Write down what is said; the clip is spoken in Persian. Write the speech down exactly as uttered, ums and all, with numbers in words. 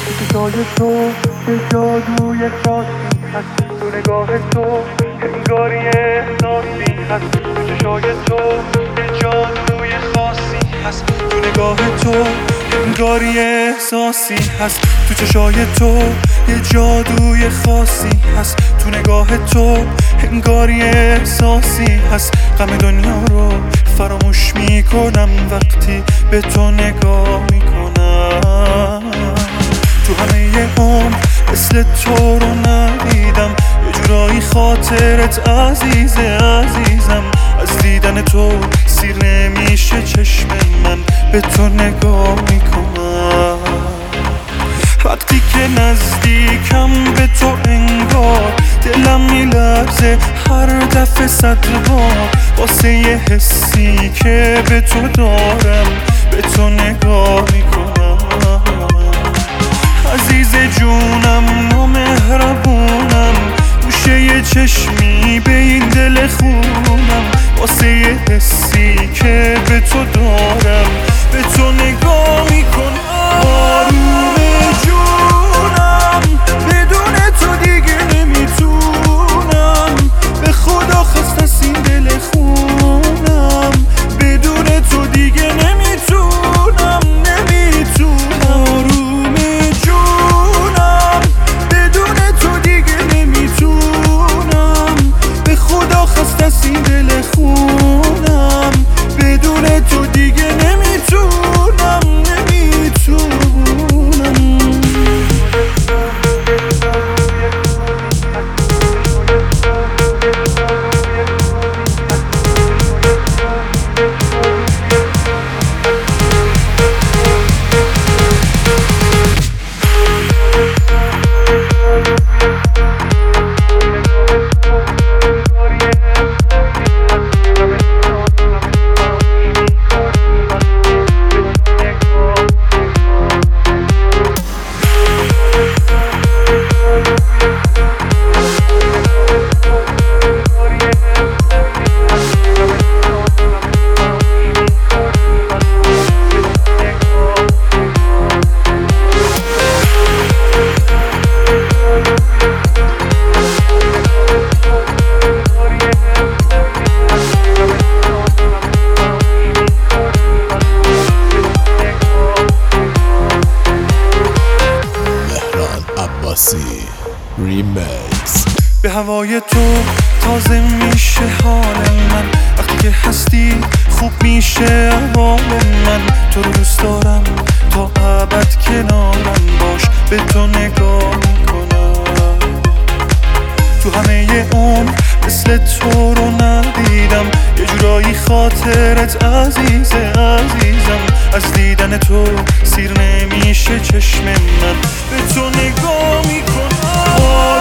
چشای تو یه جادوی خاصی هست، تو نگاه تو انگاری احساسی هست. تو چشای تو یه جادوی خاصی هست، تو نگاه تو انگاری احساسی هست. تو چشای تو یه جادوی خاصی هست، تو نگاه تو انگاری احساسی هست. غم دنیا رو فراموش میکنم وقتی به تو نگاه میکنم. تو همه عمر مثل تو رو ندیدم، یه جورایی خاطرت عزیزه عزیزم. از دیدن تو سیر نمیشه چشم من، به تو نگاه میکنم. وقتی که نزدیکم به تو انگار دلم میلرزه هر دفعه صد بار، واسه یه حسی که به تو دارم به تو نگاه میکنم. عزیز جونم نامهربونم، گوشه یه چشمی به این دل خونم، واسه یه حسی که به تو دارم به تو نگاه میکنم. آروم جونم بدون تو دیگه نمیتونم، به خدا خسته از این دل خونم، بدون تو دیگه نمیتونم نمیتونم. آروم جونم بدون تو دیگه نمیتونم، به خدا خسته از این دل خونم، بدون تو دیگه نمیتونم نمیتونم. ریمیکس. به هوای تو تازه میشه حال من، وقتی که هستی خوب میشه احوال من. تو رو دوست دارم تا ابد کنارم باش، به تو نگاه میکنم. تو همه عمر مثل تو رو ندیدم، یه جورایی خاطرت عزیزه عزیزم. از دیدن تو سیر نمیشه چشم من، به تو نگاه میکنم.